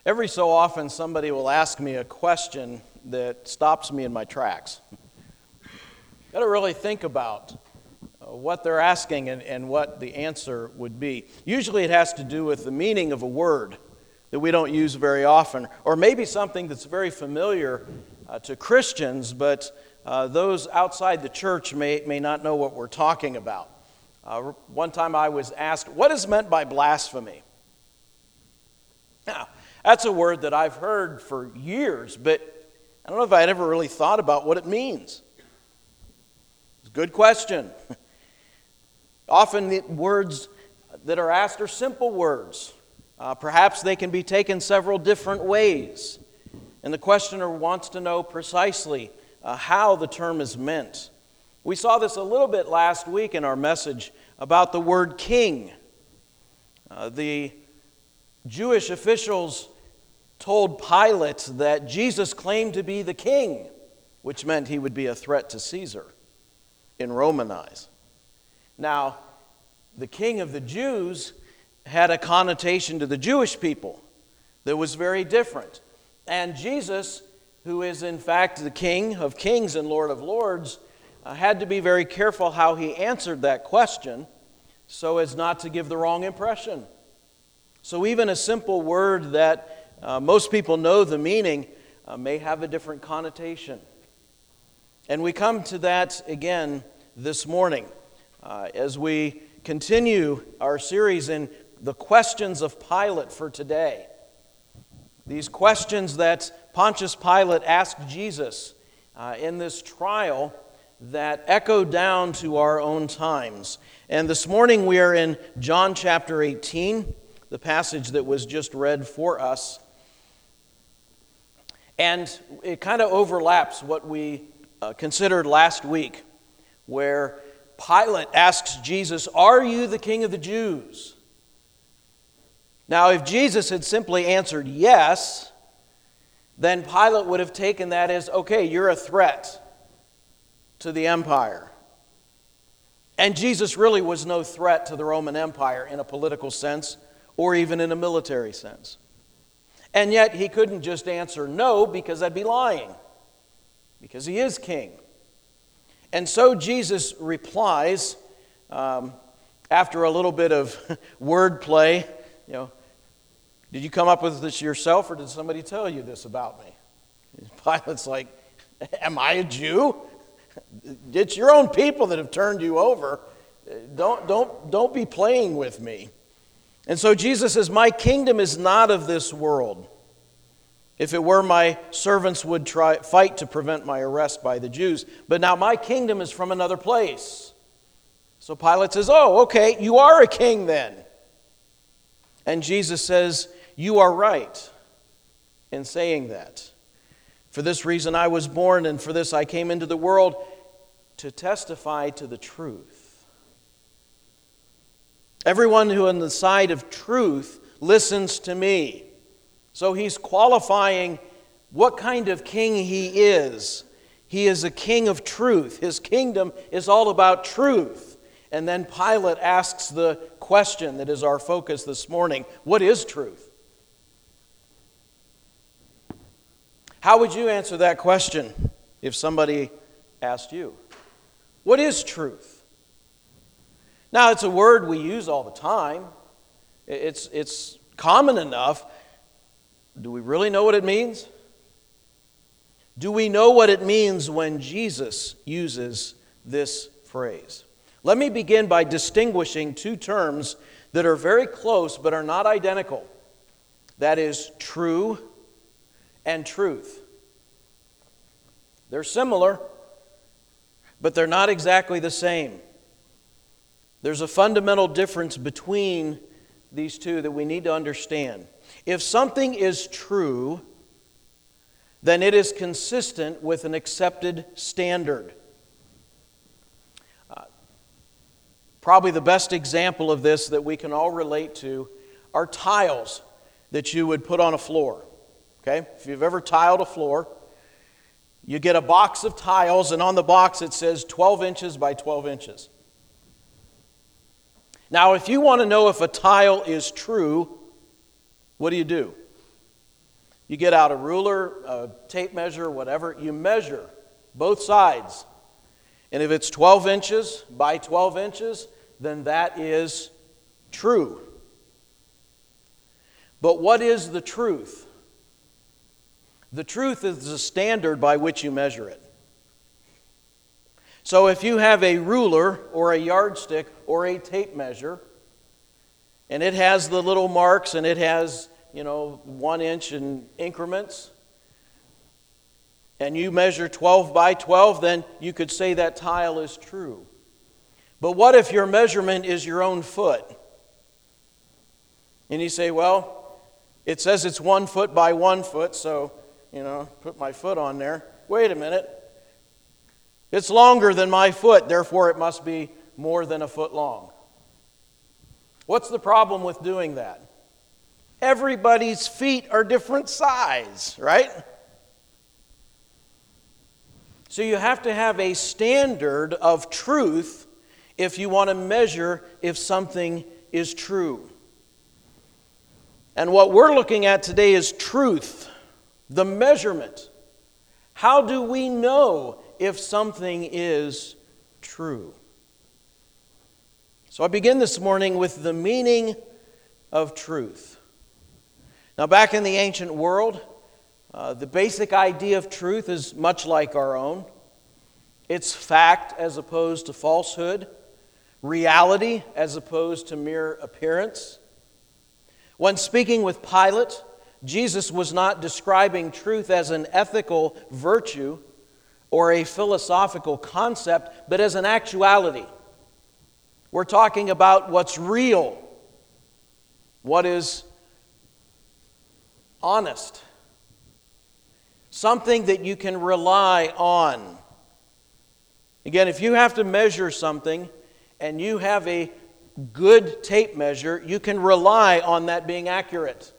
Every so often, somebody will ask me a question that stops me in my tracks. Got to really think about what they're asking and what the answer would be. Usually it has to do with the meaning of a word that we don't use very often, or maybe something that's very familiar to Christians, but those outside the church may not know what we're talking about. One time I was asked, what is meant by blasphemy? Now, that's a word that I've heard for years, but I don't know if I'd ever really thought about what it means. It's a good question. Often the words that are asked are simple words. Perhaps they can be taken several different ways. And the questioner wants to know precisely how the term is meant. We saw this a little bit last week in our message about the word king. The Jewish officials told Pilate that Jesus claimed to be the king, which meant he would be a threat to Caesar in Roman eyes. Now, the king of the Jews had a connotation to the Jewish people that was very different. And Jesus, who is in fact the King of Kings and Lord of Lords, had to be very careful how he answered that question so as not to give the wrong impression. So even a simple word that most people know the meaning may have a different connotation. And we come to that again this morning as we continue our series in the questions of Pilate for today. These questions that Pontius Pilate asked Jesus in this trial that echo down to our own times. And this morning we are in John chapter 18, the passage that was just read for us. And it kind of overlaps what we considered last week, where Pilate asks Jesus, "Are you the King of the Jews?" Now, if Jesus had simply answered yes, then Pilate would have taken that as, okay, you're a threat to the empire. And Jesus really was no threat to the Roman Empire in a political sense or even in a military sense. And yet he couldn't just answer no, because that'd be lying, because he is king. And so Jesus replies, after a little bit of wordplay, did you come up with this yourself, or did somebody tell you this about me? Pilate's like, am I a Jew? It's your own people that have turned you over. Don't be playing with me. And so Jesus says, my kingdom is not of this world. If it were, my servants would fight to prevent my arrest by the Jews. But now my kingdom is from another place. So Pilate says, oh, okay, you are a king then. And Jesus says, you are right in saying that. For this reason I was born, and for this I came into the world, to testify to the truth. Everyone who on the side of truth listens to me. So he's qualifying what kind of king he is. He is a king of truth. His kingdom is all about truth. And then Pilate asks the question that is our focus this morning. What is truth? How would you answer that question if somebody asked you? What is truth? Now, it's a word we use all the time. It's common enough. Do we really know what it means? Do we know what it means when Jesus uses this phrase? Let me begin by distinguishing two terms that are very close but are not identical. That is true and truth. They're similar, but they're not exactly the same. There's a fundamental difference between these two that we need to understand. If something is true, then it is consistent with an accepted standard. Probably the best example of this that we can all relate to are tiles that you would put on a floor. Okay? If you've ever tiled a floor, you get a box of tiles, and on the box it says 12 inches by 12 inches. Now, if you want to know if a tile is true, what do? You get out a ruler, a tape measure, whatever, you measure both sides. And if it's 12 inches by 12 inches, then that is true. But what is the truth? The truth is the standard by which you measure it. So if you have a ruler or a yardstick or a tape measure, and it has the little marks and it has, 1 inch in increments, and you measure 12 by 12, then you could say that tile is true. But what if your measurement is your own foot? And you say, well, it says it's 1 foot by 1 foot, so, put my foot on there. Wait a minute. It's longer than my foot, therefore it must be more than a foot long. What's the problem with doing that? Everybody's feet are different size, right? So you have to have a standard of truth if you want to measure if something is true. And what we're looking at today is truth, the measurement. How do we know if something is true? So I begin this morning with the meaning of truth. Now, back in the ancient world, the basic idea of truth is much like our own. It's fact as opposed to falsehood, reality as opposed to mere appearance. When speaking with Pilate, Jesus was not describing truth as an ethical virtue or a philosophical concept, but as an actuality. We're talking about what's real, what is honest, something that you can rely on. Again, if you have to measure something and you have a good tape measure, you can rely on that being accurate.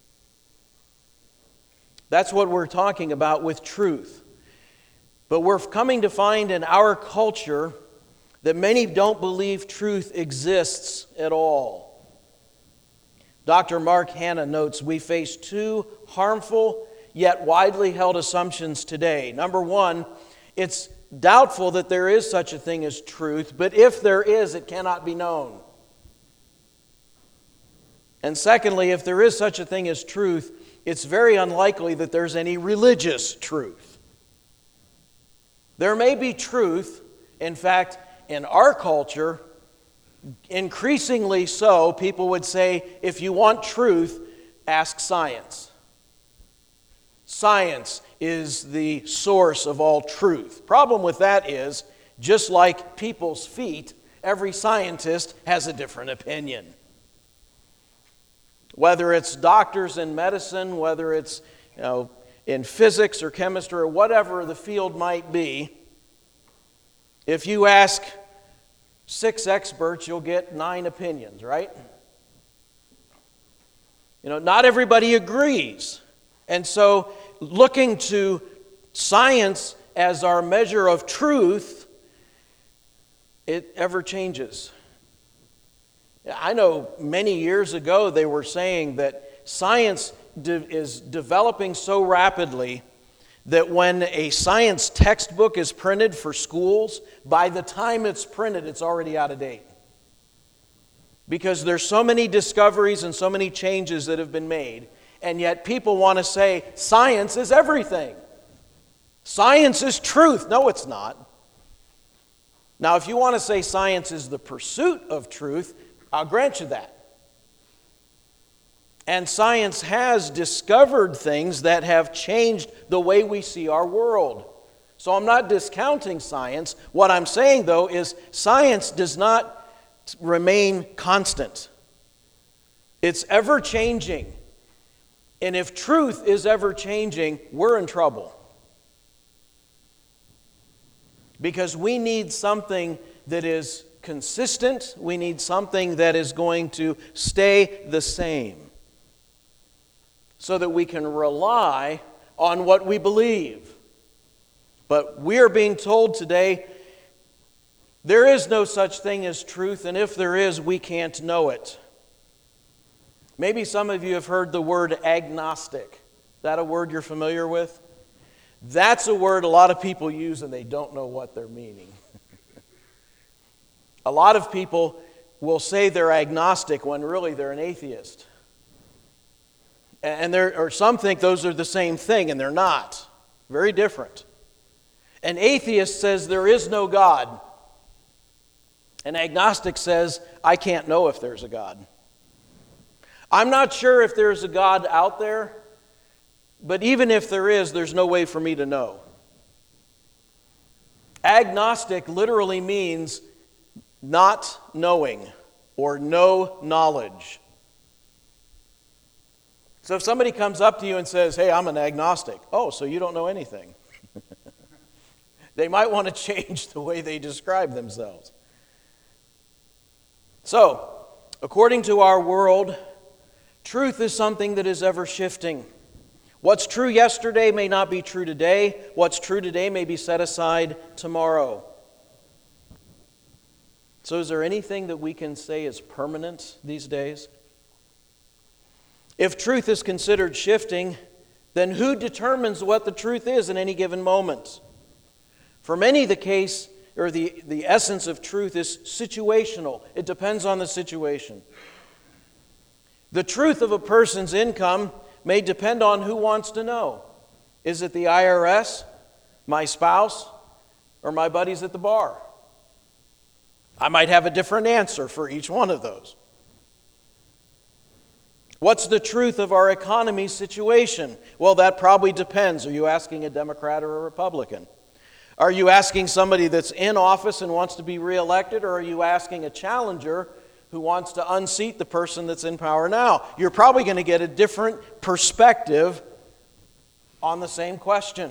That's what we're talking about with truth. But we're coming to find in our culture that many don't believe truth exists at all. Dr. Mark Hanna notes we face two harmful yet widely held assumptions today. Number one, it's doubtful that there is such a thing as truth, but if there is, it cannot be known. And secondly, if there is such a thing as truth, it's very unlikely that there's any religious truth. There may be truth. In fact, in our culture, increasingly so, people would say, if you want truth, ask science. Science is the source of all truth. Problem with that is, just like people's feet, every scientist has a different opinion. Whether it's doctors in medicine, whether it's in physics or chemistry or whatever the field might be, if you ask 6 experts, you'll get 9 opinions, right? Not everybody agrees. And so looking to science as our measure of truth, it ever changes. I know many years ago they were saying that science is developing so rapidly that when a science textbook is printed for schools, by the time it's printed, it's already out of date. Because there's so many discoveries and so many changes that have been made, and yet people want to say science is everything. Science is truth. No, it's not. Now, if you want to say science is the pursuit of truth, I'll grant you that. And science has discovered things that have changed the way we see our world. So I'm not discounting science. What I'm saying, though, is science does not remain constant. It's ever changing. And if truth is ever changing, we're in trouble. Because we need something that is consistent. We need something that is going to stay the same, so that we can rely on what we believe. But we are being told today there is no such thing as truth, and if there is, we can't know it. Maybe some of you have heard the word agnostic. that a word you're familiar with? That's a word a lot of people use and they don't know what they're meaning. A lot of people will say they're agnostic when really they're an atheist. Or some think those are the same thing, and they're not. Very different. An atheist says there is no God. An agnostic says, I can't know if there's a God. I'm not sure if there's a God out there, but even if there is, there's no way for me to know. Agnostic literally means not knowing or no knowledge. So if somebody comes up to you and says, hey, I'm an agnostic. Oh, so you don't know anything. They might want to change the way they describe themselves. So, according to our world, truth is something that is ever shifting. What's true yesterday may not be true today. What's true today may be set aside tomorrow. So is there anything that we can say is permanent these days? If truth is considered shifting, then who determines what the truth is in any given moment? For many, the case, or the essence of truth is situational. It depends on the situation. The truth of a person's income may depend on who wants to know. Is it the IRS, my spouse, or my buddies at the bar? I might have a different answer for each one of those. What's the truth of our economy situation? Well, that probably depends. Are you asking a Democrat or a Republican? Are you asking somebody that's in office and wants to be reelected, or are you asking a challenger who wants to unseat the person that's in power now? You're probably going to get a different perspective on the same question.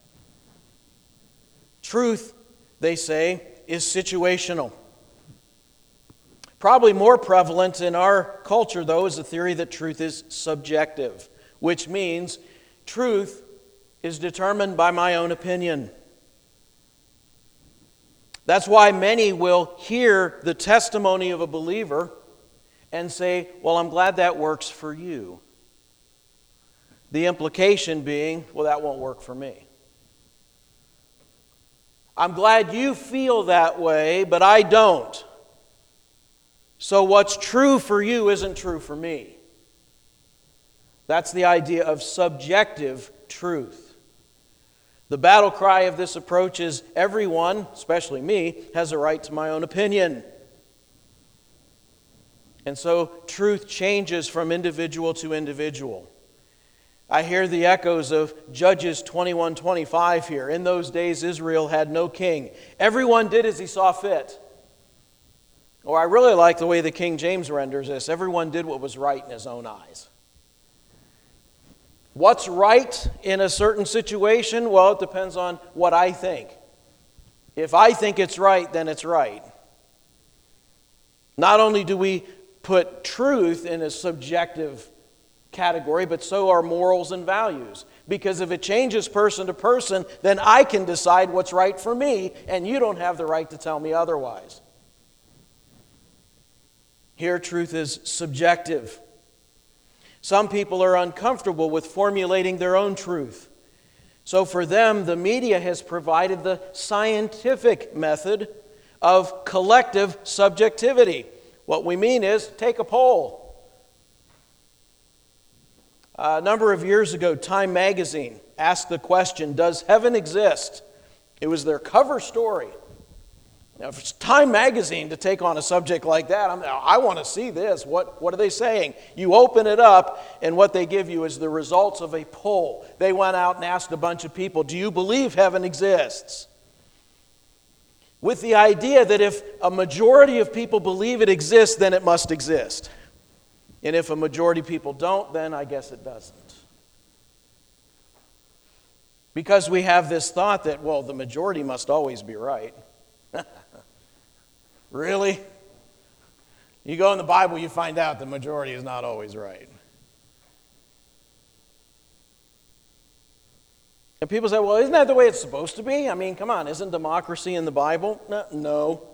Truth, they say, is situational. Probably more prevalent in our culture, though, is the theory that truth is subjective, which means truth is determined by my own opinion. That's why many will hear the testimony of a believer and say, well, I'm glad that works for you. The implication being, well, that won't work for me. I'm glad you feel that way, but I don't. So what's true for you isn't true for me. That's the idea of subjective truth. The battle cry of this approach is everyone, especially me, has a right to my own opinion. And so truth changes from individual to individual. I hear the echoes of Judges 21:25 here. In those days, Israel had no king. Everyone did as he saw fit. Or I really like the way the King James renders this. Everyone did what was right in his own eyes. What's right in a certain situation? Well, it depends on what I think. If I think it's right, then it's right. Not only do we put truth in a subjective category, but so are morals and values. Because if it changes person to person, then I can decide what's right for me, and you don't have the right to tell me otherwise. Here, truth is subjective. Some people are uncomfortable with formulating their own truth. So for them, the media has provided the scientific method of collective subjectivity. What we mean is, take a poll. A number of years ago, Time magazine asked the question, does heaven exist? It was their cover story. Now, if it's Time magazine to take on a subject like that, I want to see this. What are they saying? You open it up, and what they give you is the results of a poll. They went out and asked a bunch of people, do you believe heaven exists? With the idea that if a majority of people believe it exists, then it must exist. And if a majority of people don't, then I guess it doesn't. Because we have this thought that, well, the majority must always be right. Really? You go in the Bible, you find out the majority is not always right. And people say, well, isn't that the way it's supposed to be? I mean, come on, isn't democracy in the Bible? No.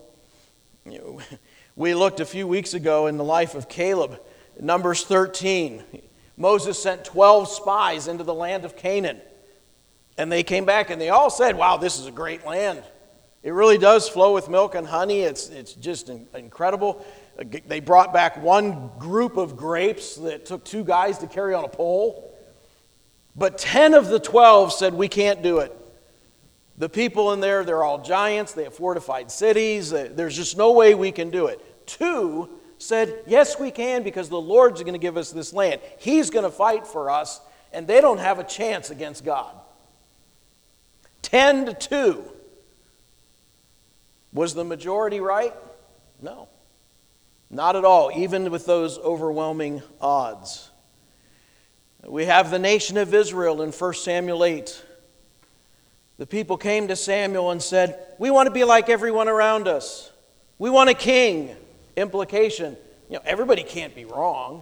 We looked a few weeks ago in the life of Caleb, Numbers 13. Moses sent 12 spies into the land of Canaan. And they came back and they all said, wow, this is a great land. It really does flow with milk and honey. It's just incredible. They brought back one group of grapes that took 2 guys to carry on a pole. But 10 of the 12 said, we can't do it. The people in there, they're all giants. They have fortified cities. There's just no way we can do it. 2 said, yes, we can, because the Lord's going to give us this land. He's going to fight for us, and they don't have a chance against God. 10-2. Was the majority right? No. Not at all, even with those overwhelming odds. We have the nation of Israel in 1 Samuel 8. The people came to Samuel and said, we want to be like everyone around us. We want a king. Implication, everybody can't be wrong.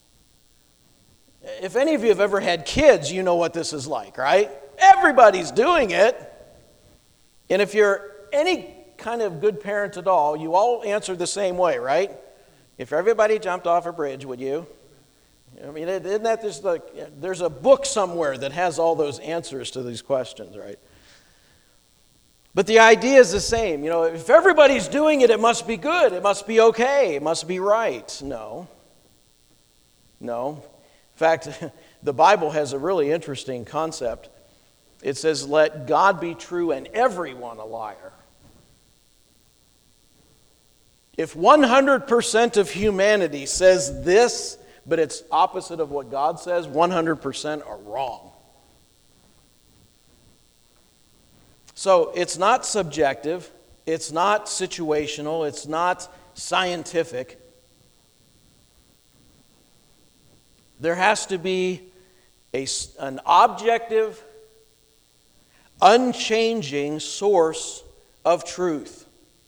If any of you have ever had kids, you know what this is like, right? Everybody's doing it. And if you're any kind of good parent at all, you all answer the same way, right? If everybody jumped off a bridge, would you? I mean, isn't that just like, there's a book somewhere that has all those answers to these questions, right? But the idea is the same. If everybody's doing it, it must be good. It must be okay. It must be right. No. In fact, the Bible has a really interesting concept. It says, let God be true and everyone a liar. If 100% of humanity says this, but it's opposite of what God says, 100% are wrong. So it's not subjective, it's not situational, it's not scientific. There has to be an objective, unchanging source of truth.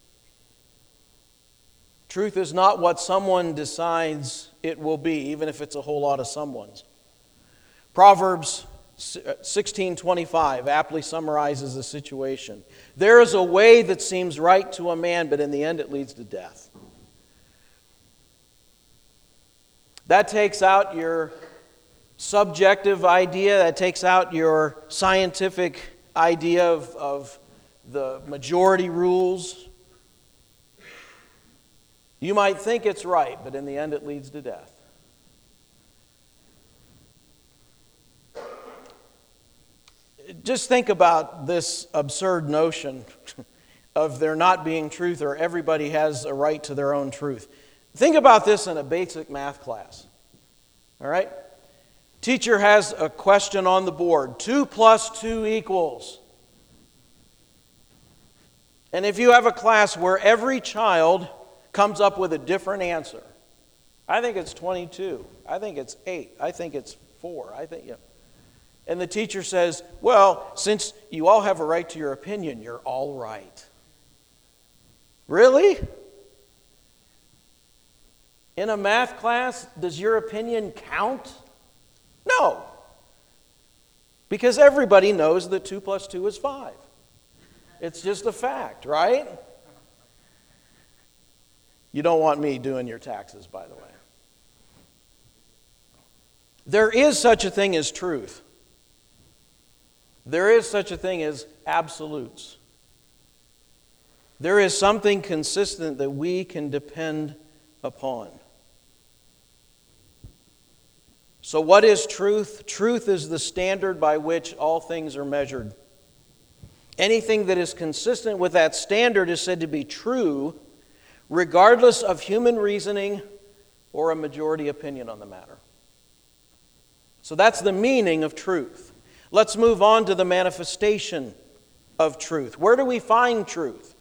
Truth is not what someone decides it will be, even if it's a whole lot of someone's. Proverbs 16:25 aptly summarizes the situation. There is a way that seems right to a man, but in the end it leads to death. That takes out your subjective idea, that takes out your scientific idea of the majority rules. You might think it's right, but in the end it leads to death. Just think about this absurd notion of there not being truth or everybody has a right to their own truth. Think about this in a basic math class. All right? Teacher has a question on the board. 2 + 2 equals. And if you have a class where every child comes up with a different answer, I think it's 22. I think it's 8. I think it's 4. And the teacher says, well, since you all have a right to your opinion, you're all right. Really? In a math class, does your opinion count? No. Because everybody knows that 2 + 2 is 5. It's just a fact, right? You don't want me doing your taxes, by the way. There is such a thing as truth. There is such a thing as absolutes. There is something consistent that we can depend upon. So what is truth? Truth is the standard by which all things are measured. Anything that is consistent with that standard is said to be true, regardless of human reasoning or a majority opinion on the matter. So that's the meaning of truth. Let's move on to the manifestation of truth. Where do we find truth?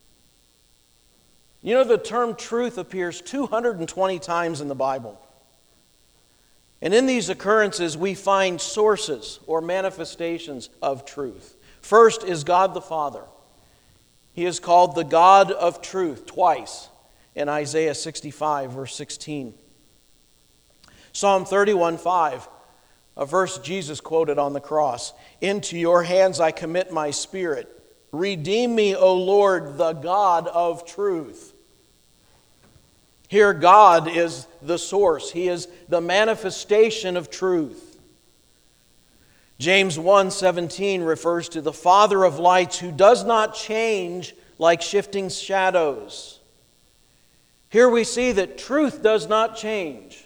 You know, the term truth appears 220 times in the Bible. And in these occurrences, we find sources or manifestations of truth. First is God the Father. He is called the God of truth twice in Isaiah 65, verse 16. Psalm 31:5, a verse Jesus quoted on the cross. Into your hands I commit my spirit. Redeem me, O Lord, the God of truth. Here, God is the source. He is the manifestation of truth. James 1:17 refers to the Father of lights who does not change like shifting shadows. Here we see that truth does not change.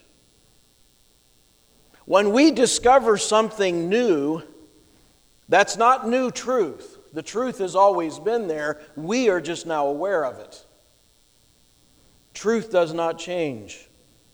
When we discover something new, that's not new truth. The truth has always been there. We are just now aware of it. Truth does not change.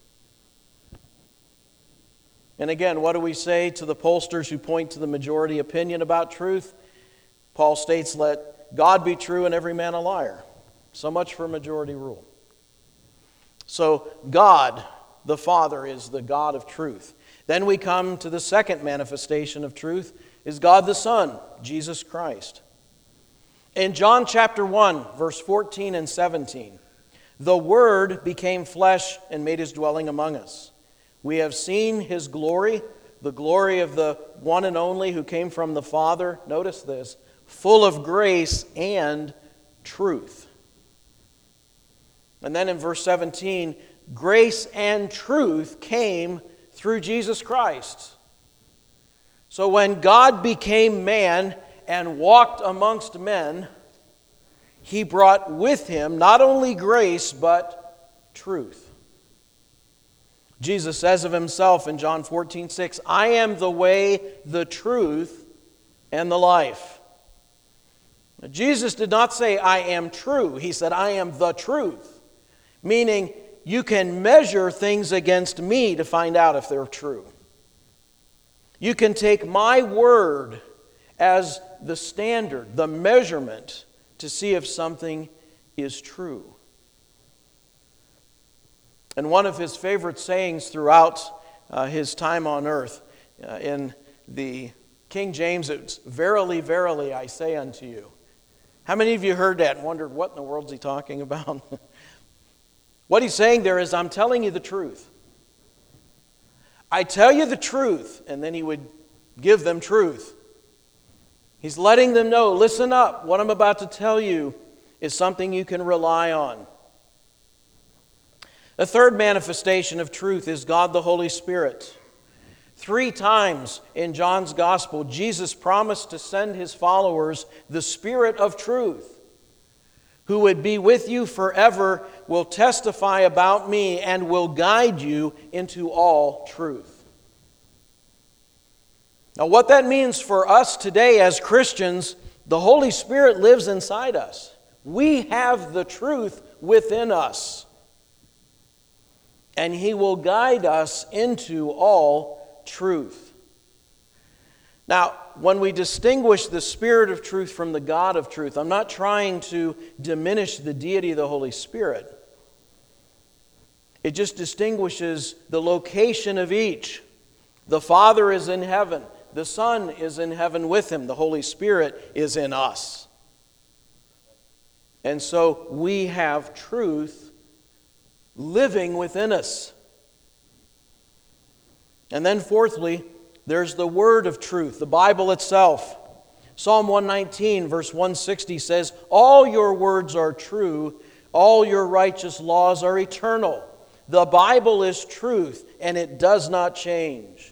And again, what do we say to the pollsters who point to the majority opinion about truth? Paul states, let God be true and every man a liar. So much for majority rule. So God, the Father, is the God of truth. Then we come to the second manifestation of truth, is God the Son, Jesus Christ. In John chapter 1, verse 14 and 17, the Word became flesh and made His dwelling among us. We have seen His glory, the glory of the one and only who came from the Father. Notice this, full of grace and truth. And then in verse 17, grace and truth came through Jesus Christ. So when God became man and walked amongst men, He brought with Him not only grace, but truth. Jesus says of Himself in John 14:6, I am the way, the truth, and the life. Now, Jesus did not say, I am true. He said, I am the truth. Meaning, you can measure things against me to find out if they're true. You can take my word as the standard, the measurement, to see if something is true. And one of His favorite sayings throughout His time on earth, in the King James, it's, verily, verily, I say unto you. How many of you heard that and wondered, what in the world is He talking about? What He's saying there is, I'm telling you the truth. I tell you the truth, and then He would give them truth. He's letting them know, listen up, what I'm about to tell you is something you can rely on. The third manifestation of truth is God the Holy Spirit. 3 times in John's Gospel, Jesus promised to send His followers the Spirit of truth, who would be with you forever, will testify about me, and will guide you into all truth. Now, what that means for us today as Christians, the Holy Spirit lives inside us. We have the truth within us. And He will guide us into all truth. Now, when we distinguish the Spirit of truth from the God of truth, I'm not trying to diminish the deity of the Holy Spirit. It just distinguishes the location of each. The Father is in heaven. The Son is in heaven with Him. The Holy Spirit is in us. And so we have truth living within us. And then fourthly, there's the word of truth, the Bible itself. Psalm 119, verse 160 says, all your words are true, all your righteous laws are eternal. The Bible is truth, and it does not change.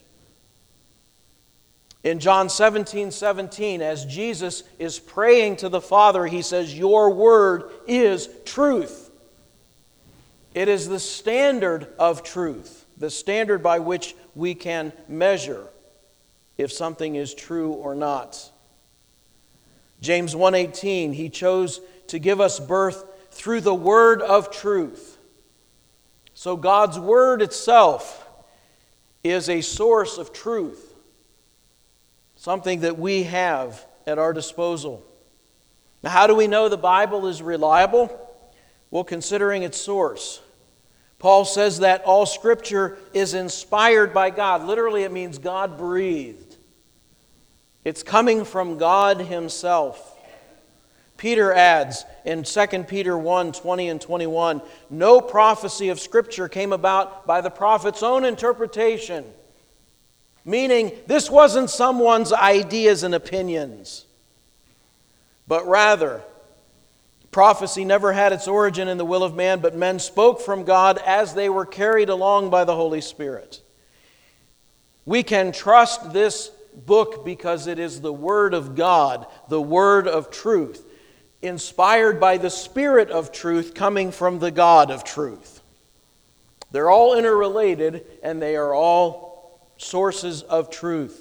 In John 17:17, as Jesus is praying to the Father, He says, your word is truth. It is the standard of truth, the standard by which we can measure if something is true or not. James 1:18, He chose to give us birth through the word of truth. So God's word itself is a source of truth, something that we have at our disposal. Now, how do we know the Bible is reliable? Well, considering its source. Paul says that all Scripture is inspired by God. Literally, it means God breathed. It's coming from God Himself. Peter adds in 2 Peter 1:20 and 21, no prophecy of Scripture came about by the prophet's own interpretation. Meaning, this wasn't someone's ideas and opinions, but rather Prophecy never had its origin in the will of man, but men spoke from God as they were carried along by the Holy Spirit. We can trust this book because it is the Word of God, the Word of truth, inspired by the Spirit of truth coming from the God of truth. They're all interrelated, and they are all sources of truth.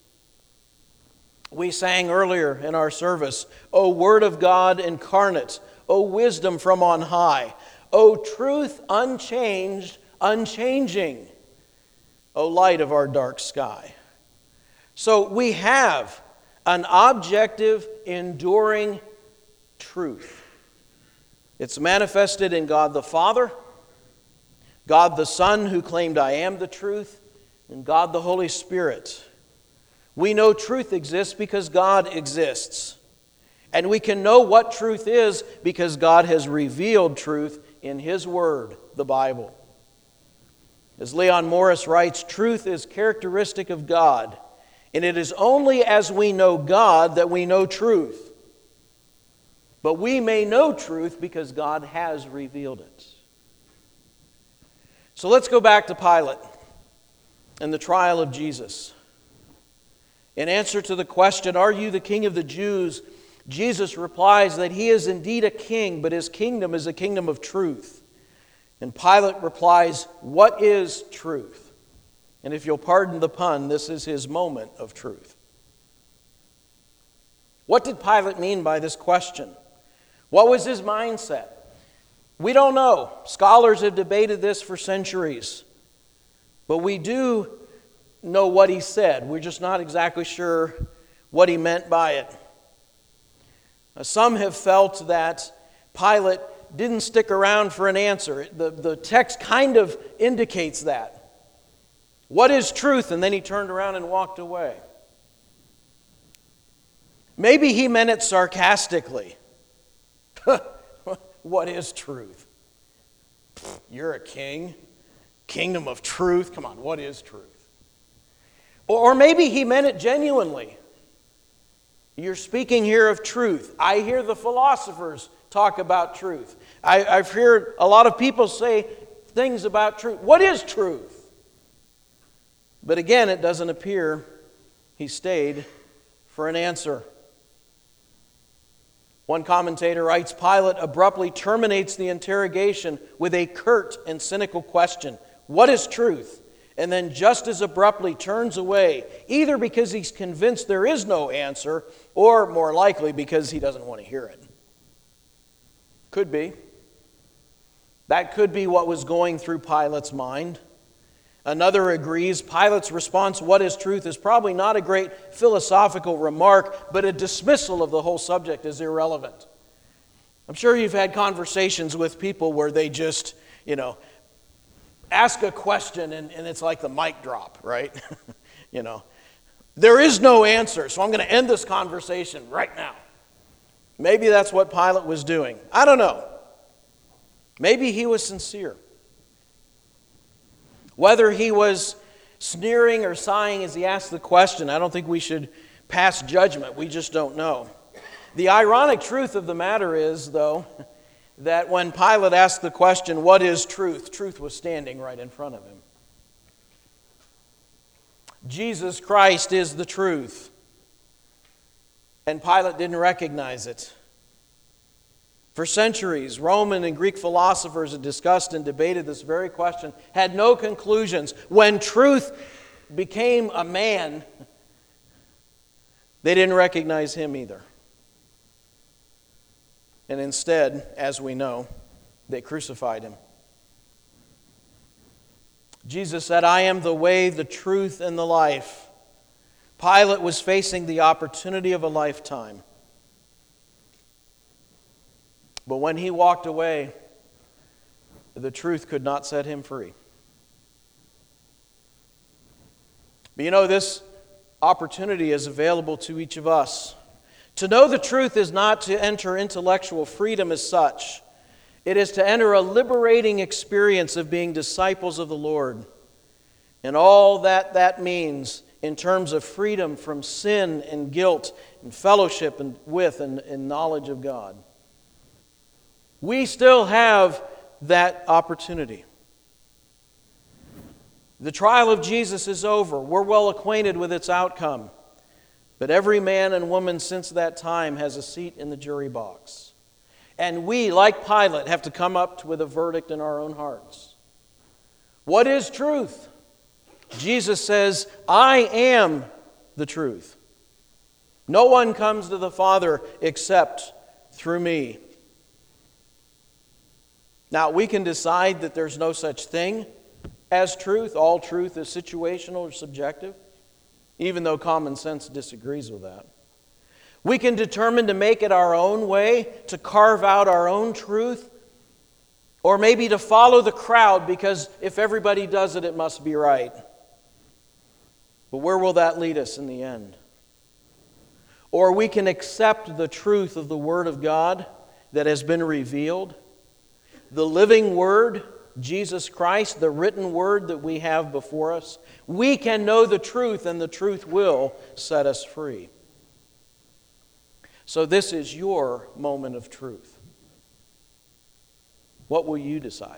We sang earlier in our service, O Word of God incarnate, O wisdom from on high, O truth unchanged, unchanging, O light of our dark sky. So we have an objective, enduring truth. It's manifested in God the Father, God the Son who claimed I am the truth, and God the Holy Spirit. We know truth exists because God exists. And we can know what truth is because God has revealed truth in His Word, the Bible. As Leon Morris writes, truth is characteristic of God, and it is only as we know God that we know truth. But we may know truth because God has revealed it. So let's go back to Pilate and the trial of Jesus. In answer to the question, "Are you the King of the Jews?" Jesus replies that he is indeed a king, but his kingdom is a kingdom of truth. And Pilate replies, "What is truth?" And if you'll pardon the pun, this is his moment of truth. What did Pilate mean by this question? What was his mindset? We don't know. Scholars have debated this for centuries. But we do know what he said. We're just not exactly sure what he meant by it. Some have felt that Pilate didn't stick around for an answer. The text kind of indicates that. What is truth? And then he turned around and walked away. Maybe he meant it sarcastically. What is truth? You're a king? Kingdom of truth? Come on, what is truth? Or maybe he meant it genuinely. You're speaking here of truth. I hear the philosophers talk about truth. I've heard a lot of people say things about truth. What is truth? But again, it doesn't appear he stayed for an answer. One commentator writes, Pilate abruptly terminates the interrogation with a curt and cynical question, "What is truth?" And then just as abruptly turns away, either because he's convinced there is no answer, or more likely because he doesn't want to hear it. Could be. That could be what was going through Pilate's mind. Another agrees Pilate's response, "What is truth?" is probably not a great philosophical remark, but a dismissal of the whole subject as irrelevant. I'm sure you've had conversations with people where they just, ask a question and it's like the mic drop, right? There is no answer, so I'm going to end this conversation right now. Maybe that's what Pilate was doing. I don't know. Maybe he was sincere. Whether he was sneering or sighing as he asked the question, I don't think we should pass judgment. We just don't know. The ironic truth of the matter is, though, that when Pilate asked the question, "What is truth?" truth was standing right in front of him. Jesus Christ is the truth. And Pilate didn't recognize it. For centuries, Roman and Greek philosophers had discussed and debated this very question, had no conclusions. When truth became a man, they didn't recognize him either. And instead, as we know, they crucified him. Jesus said, "I am the way, the truth, and the life." Pilate was facing the opportunity of a lifetime. But when he walked away, the truth could not set him free. But this opportunity is available to each of us. To know the truth is not to enter intellectual freedom as such. It is to enter a liberating experience of being disciples of the Lord. And all that means in terms of freedom from sin and guilt and fellowship with and knowledge of God. We still have that opportunity. The trial of Jesus is over. We're well acquainted with its outcome. But every man and woman since that time has a seat in the jury box. And we, like Pilate, have to come up with a verdict in our own hearts. What is truth? Jesus says, I am the truth. No one comes to the Father except through me. Now, we can decide that there's no such thing as truth. All truth is situational or subjective, even though common sense disagrees with that. We can determine to make it our own way, to carve out our own truth, or maybe to follow the crowd because if everybody does it, it must be right. But where will that lead us in the end? Or we can accept the truth of the Word of God that has been revealed, the living Word, Jesus Christ, the written Word that we have before us. We can know the truth, and the truth will set us free. So this is your moment of truth. What will you decide?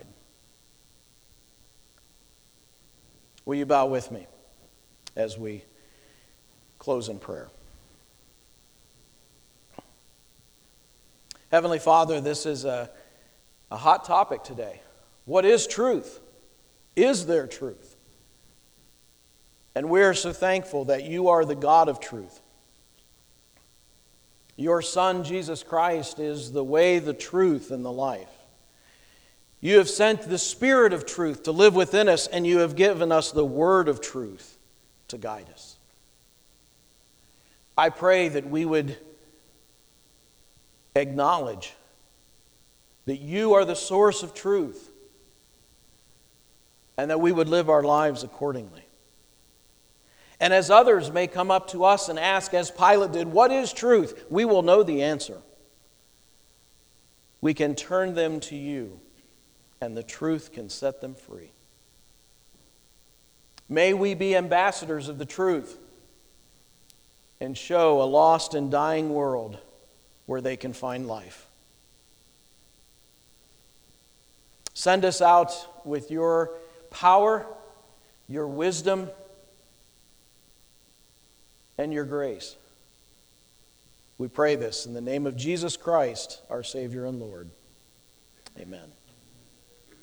Will you bow with me as we close in prayer? Heavenly Father, this is a hot topic today. What is truth? Is there truth? And we are so thankful that you are the God of truth. Your Son, Jesus Christ, is the way, the truth, and the life. You have sent the Spirit of truth to live within us, and you have given us the Word of truth to guide us. I pray that we would acknowledge that you are the source of truth, and that we would live our lives accordingly. And as others may come up to us and ask, as Pilate did, what is truth? We will know the answer. We can turn them to you, and the truth can set them free. May we be ambassadors of the truth and show a lost and dying world where they can find life. Send us out with your power, your wisdom, and your grace. We pray this in the name of Jesus Christ, our Savior and Lord. Amen.